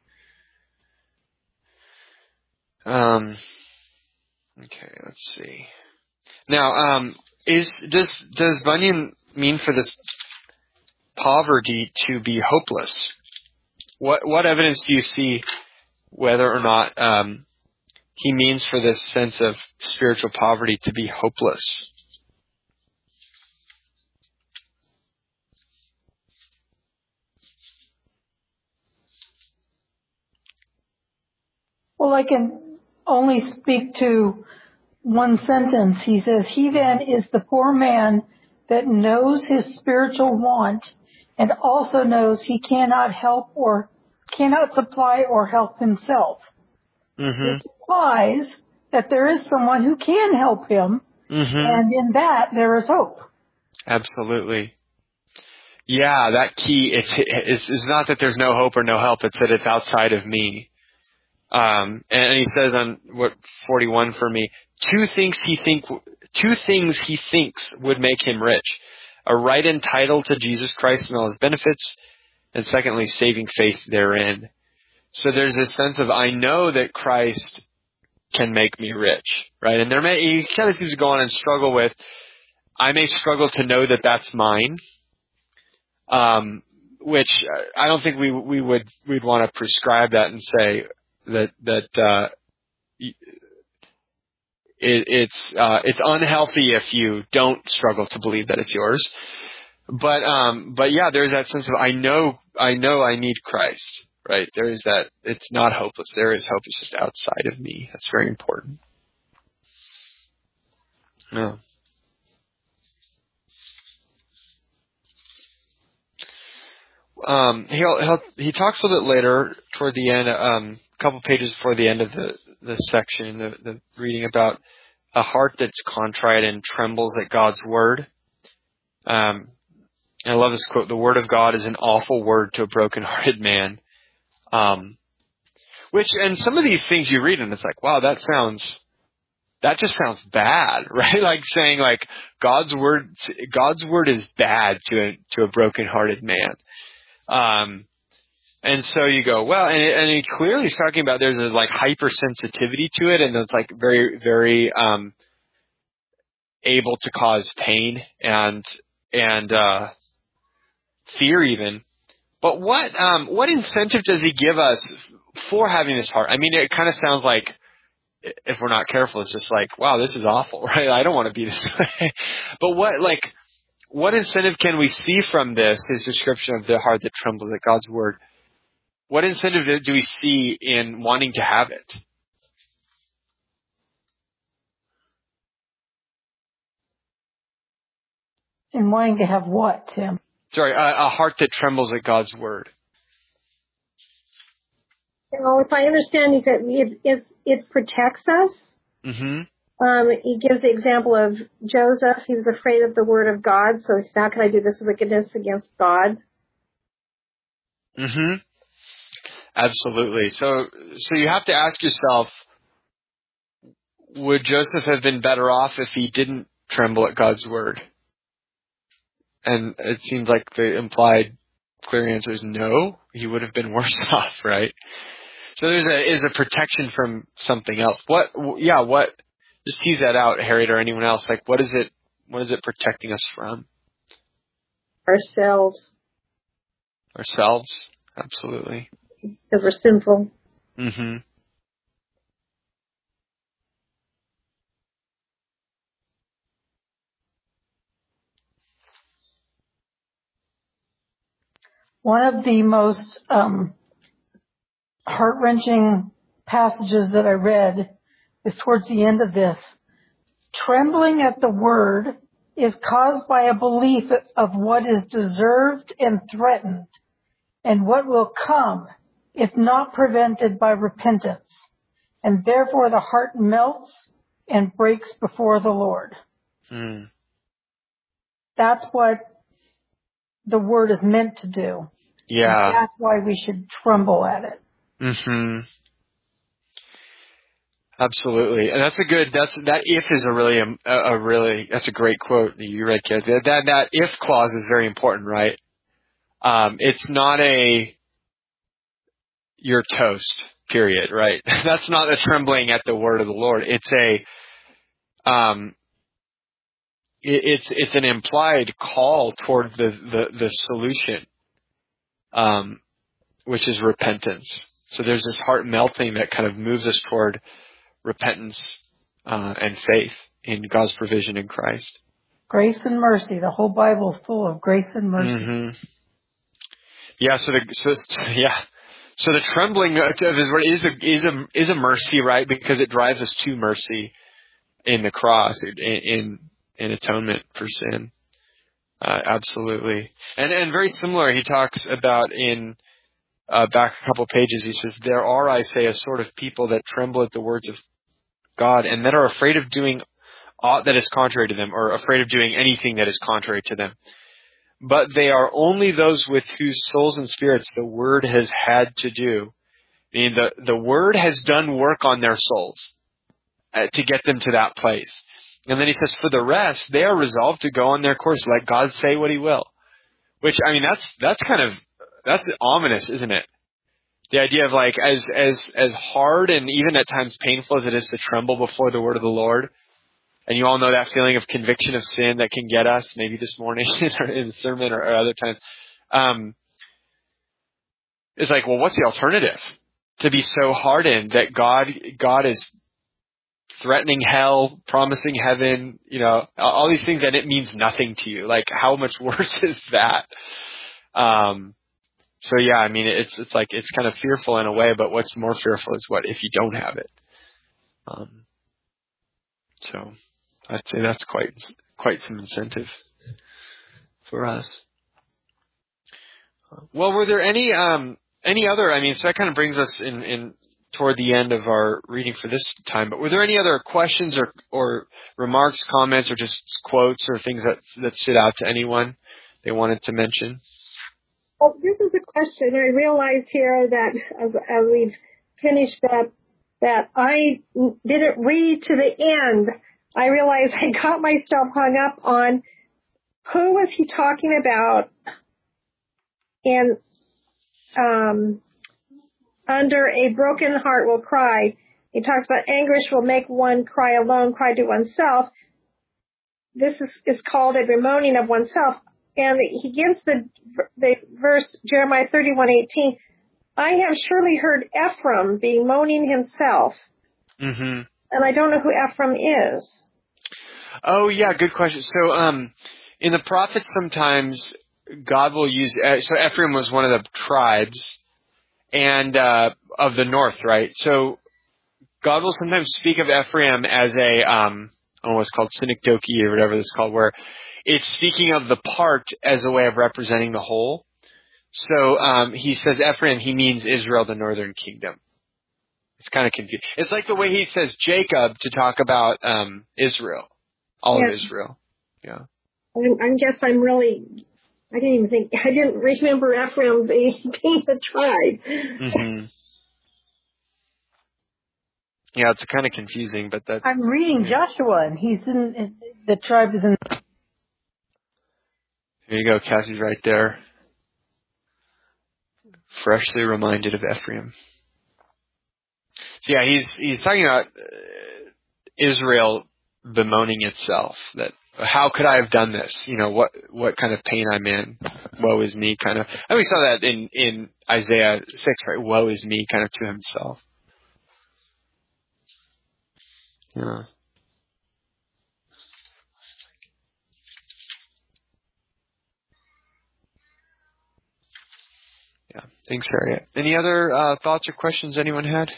Okay, let's see. Now, does Bunyan mean for this poverty to be hopeless? What evidence do you see whether or not he means for this sense of spiritual poverty to be hopeless. Well, I can only speak to one sentence. He says, he then is the poor man that knows his spiritual want and also knows he cannot help or cannot supply or help himself. Mm-hmm. It implies that there is someone who can help him, and in that there is hope. Absolutely. Yeah, that key, it's not that there's no hope or no help, it's that it's outside of me. And he says on 41 for me, two things he thinks would make him rich: a right and title to Jesus Christ and all his benefits, and secondly, saving faith therein. So there's this sense of, I know that Christ can make me rich, right? And he kind of seems to go on and struggle with, I may struggle to know that that's mine, which I don't think we'd want to prescribe that and say that it's unhealthy if you don't struggle to believe that it's yours. But yeah, there's that sense of, I know I need Christ, right? There is that, it's not hopeless. There is hope. It's just outside of me. That's very important. Yeah. He talks a little bit later toward the end, a couple pages before the end of the section, the reading, about a heart that's contrite and trembles at God's word. I love this quote: "The word of God is an awful word to a broken-hearted man." And some of these things you read and it's like, wow, that just sounds bad, right? Like saying like God's word is bad to a broken-hearted man. And so you go, well, and he clearly is talking about there's a like hypersensitivity to it, and it's like very, very, able to cause pain and fear even. But what incentive does he give us for having this heart? I mean, it kind of sounds like, if we're not careful, it's just like, wow, this is awful, right? I don't want to be this way. But what incentive can we see from this, his description of the heart that trembles at God's word? What incentive do we see in wanting to have it? In wanting to have what, Tim? Sorry, a heart that trembles at God's word. If I understand, it protects us. Mm-hmm. He gives the example of Joseph. He was afraid of the word of God, so how can I do this wickedness against God? Mm-hmm. Absolutely. So you have to ask yourself, would Joseph have been better off if he didn't tremble at God's word? And it seems like the implied clear answer is no. He would have been worse off, right? So there's a protection from something else. Just tease that out, Harriet, or anyone else. Like, what is it protecting us from? Ourselves. Ourselves, absolutely. Because we're sinful. Mm-hmm. One of the most heart-wrenching passages that I read is towards the end of this. Trembling at the word is caused by a belief of what is deserved and threatened, and what will come if not prevented by repentance. And therefore the heart melts and breaks before the Lord. Mm. That's what the word is meant to do. Yeah. And that's why we should tremble at it. Mm-hmm. Absolutely. And that if is a really, that's a great quote that you read, Kez. That if clause is very important, right? It's not you're toast, period, right? That's not a trembling at the word of the Lord. It's it's an implied call toward the solution, which is repentance. So there's this heart melting that kind of moves us toward repentance and faith in God's provision in Christ. Grace and mercy. The whole Bible is full of grace and mercy. Mm-hmm. Yeah. So the trembling of His word is a mercy, right? Because it drives us to mercy in the cross, in atonement for sin. Absolutely. And very similar, he talks about in back a couple pages. He says, "There are, I say, a sort of people that tremble at the words of God, and that are afraid of doing aught that is contrary to them, or afraid of doing anything that is contrary to them. But they are only those with whose souls and spirits the word has had to do." I mean, the word has done work on their souls to get them to that place. And then he says, "For the rest, they are resolved to go on their course, let God say what He will." Which, I mean, that's ominous, isn't it? The idea of like, as hard and even at times painful as it is to tremble before the word of the Lord, and you all know that feeling of conviction of sin that can get us, maybe this morning in the sermon or other times. It's like, well, what's the alternative? To be so hardened that God is threatening hell, promising heaven, all these things, and it means nothing to you. Like, how much worse is that? So yeah, I mean, it's like, it's kind of fearful in a way, but what's more fearful is what if you don't have it? So I'd say that's quite some incentive for us. Well, were there any other, I mean, so that kind of brings us in toward the end of our reading for this time, but were there any other questions or remarks, comments, or just quotes or things that stood out to anyone they wanted to mention? Well, this is a question. I realized here that as we've finished up, that I didn't read to the end. I realized I got myself hung up on who was he talking about in under a broken heart will cry. He talks about anguish will make one cry alone, cry to oneself. This is called a bemoaning of oneself. And he gives the verse, Jeremiah 31:18. I have surely heard Ephraim bemoaning himself. Mm-hmm. And I don't know who Ephraim is. Oh, yeah, good question. So in the prophets, sometimes God will use, so Ephraim was one of the tribes and of the north, right? So God will sometimes speak of Ephraim as what's called synecdoche or whatever it's called, where it's speaking of the part as a way of representing the whole. So he says Ephraim, he means Israel, the northern kingdom. It's kind of confusing. It's like the way he says Jacob to talk about Israel, all of Israel. Yeah. I guess I didn't remember Ephraim being a tribe. Mm-hmm. Yeah, it's kind of confusing, but that. I'm reading Joshua, and he's in the tribe is in. Here you go, Cassie's right there. Freshly reminded of Ephraim. So yeah, he's talking about Israel bemoaning itself. That how could I have done this? What kind of pain I'm in? Woe is me, kind of. And we saw that in Isaiah 6, right? Woe is me, kind of to himself. Yeah. Yeah. Thanks, Harriet. Any other thoughts or questions anyone had?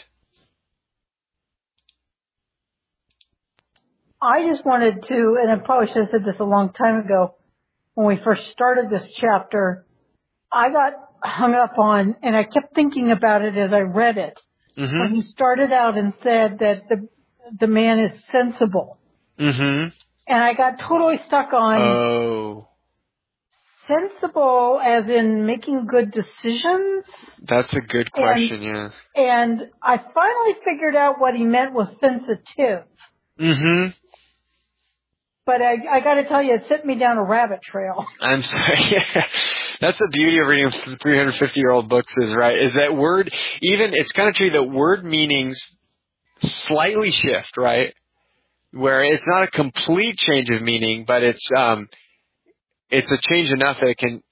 I just wanted to, and I probably should have said this a long time ago, when we first started this chapter, I got hung up on, and I kept thinking about it as I read it. Mm-hmm. When he started out and said that the man is sensible. Mm-hmm. And I got totally stuck on sensible as in making good decisions. That's a good question, yeah. And I finally figured out what he meant was sensitive. Mm-hmm. But I got to tell you, it sent me down a rabbit trail. I'm sorry. That's the beauty of reading 350-year-old books is that word, even, it's kind of true that word meanings slightly shift, right? Where it's not a complete change of meaning, but it's a change enough that it can,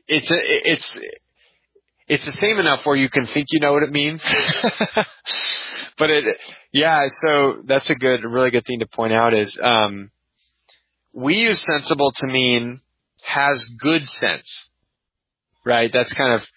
it's the same enough where you can think you know what it means. But Yeah, so that's a really good thing to point out is we use sensible to mean has good sense, right? That's kind of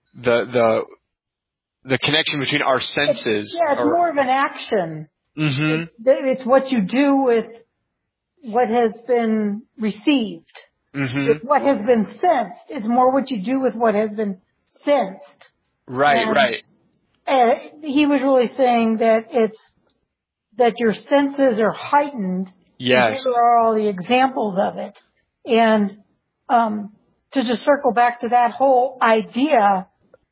the connection between our senses. It's more of an action. Mm-hmm. It's what you do with what has been received. Mm-hmm. With what has been sensed. It's more what you do with what has been sensed. Right, right. He was really saying that your senses are heightened. Yes. And here are all the examples of it. And to just circle back to that whole idea,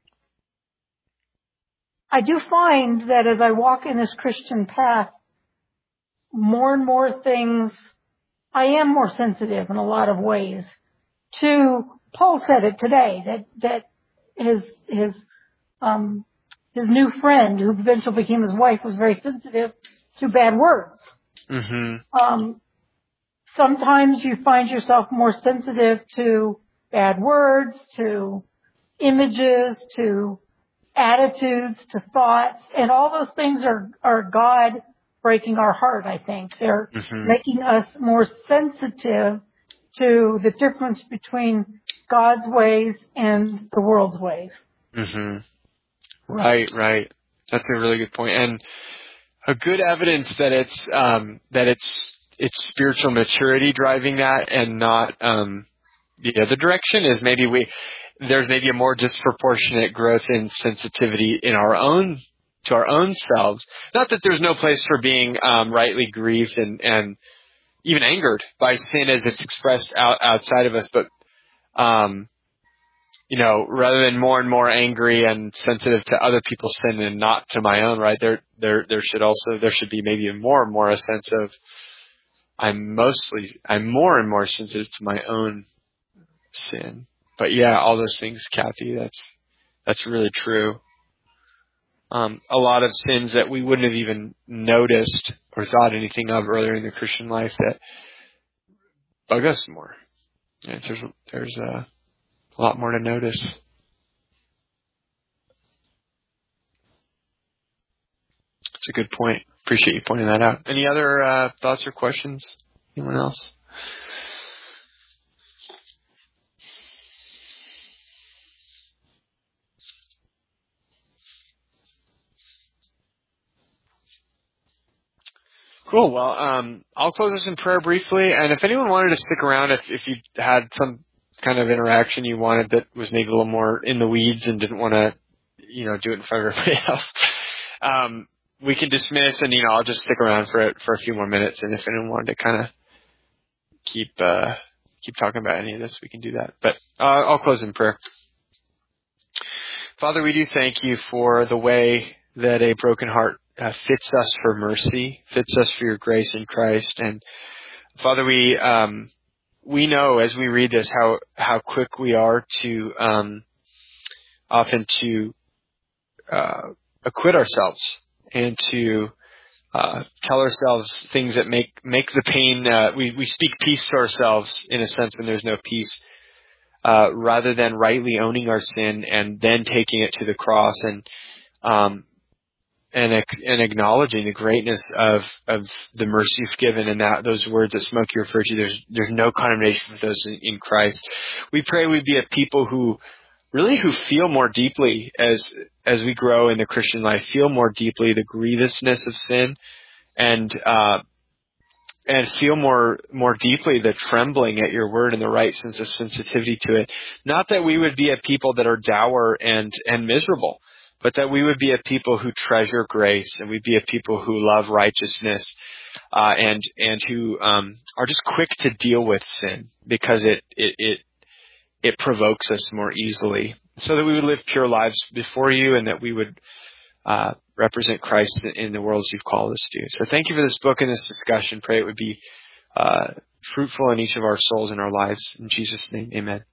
I do find that as I walk in this Christian path, more and more things, I am more sensitive in a lot of ways to, Paul said it today, that his new friend, who eventually became his wife, was very sensitive to bad words. Mm-hmm. Sometimes you find yourself more sensitive to bad words, to images, to attitudes, to thoughts, and all those things are God breaking our heart, I think. They're making us more sensitive to the difference between God's ways and the world's ways. Mm-hmm. Right. That's a really good point. And a good evidence that it's spiritual maturity driving that and not the other direction is there's maybe a more disproportionate growth in sensitivity to our own selves. Not that there's no place for being rightly grieved and even angered by sin as it's expressed outside of us, but rather than more and more angry and sensitive to other people's sin and not to my own, right? There should be maybe more and more a sense of I'm more and more sensitive to my own sin. But yeah, all those things, Kathy, that's really true. A lot of sins that we wouldn't have even noticed or thought anything of earlier in the Christian life that bug us more. Yeah, there's a lot more to notice. That's a good point. Appreciate you pointing that out. Any other thoughts or questions? Anyone else? Cool. Well, I'll close this in prayer briefly, and if anyone wanted to stick around, if you had some kind of interaction you wanted that was maybe a little more in the weeds and didn't want to, do it in front of everybody else, we can dismiss, and I'll just stick around for a few more minutes. And if anyone wanted to kind of keep talking about any of this, we can do that. But I'll close in prayer. Father, we do thank you for the way that a broken heart fits us for mercy, fits us for your grace in Christ. And Father, we know as we read this how quick we are to often to acquit ourselves and to tell ourselves things that make the pain. We speak peace to ourselves in a sense when there's no peace, rather than rightly owning our sin and then taking it to the cross and acknowledging the greatness of the mercy you've given, and that those words that Smokey referred to, there's no condemnation for those in Christ. We pray we'd be a people who feel more deeply as we grow in the Christian life, feel more deeply the grievousness of sin, and feel more deeply the trembling at your word and the right sense of sensitivity to it. Not that we would be a people that are dour and miserable, but that we would be a people who treasure grace, and we'd be a people who love righteousness, and who are just quick to deal with sin because it provokes us more easily, so that we would live pure lives before you, and that we would represent Christ in the world as you've called us to. So thank you for this book and this discussion. Pray it would be fruitful in each of our souls and our lives. In Jesus' name, amen.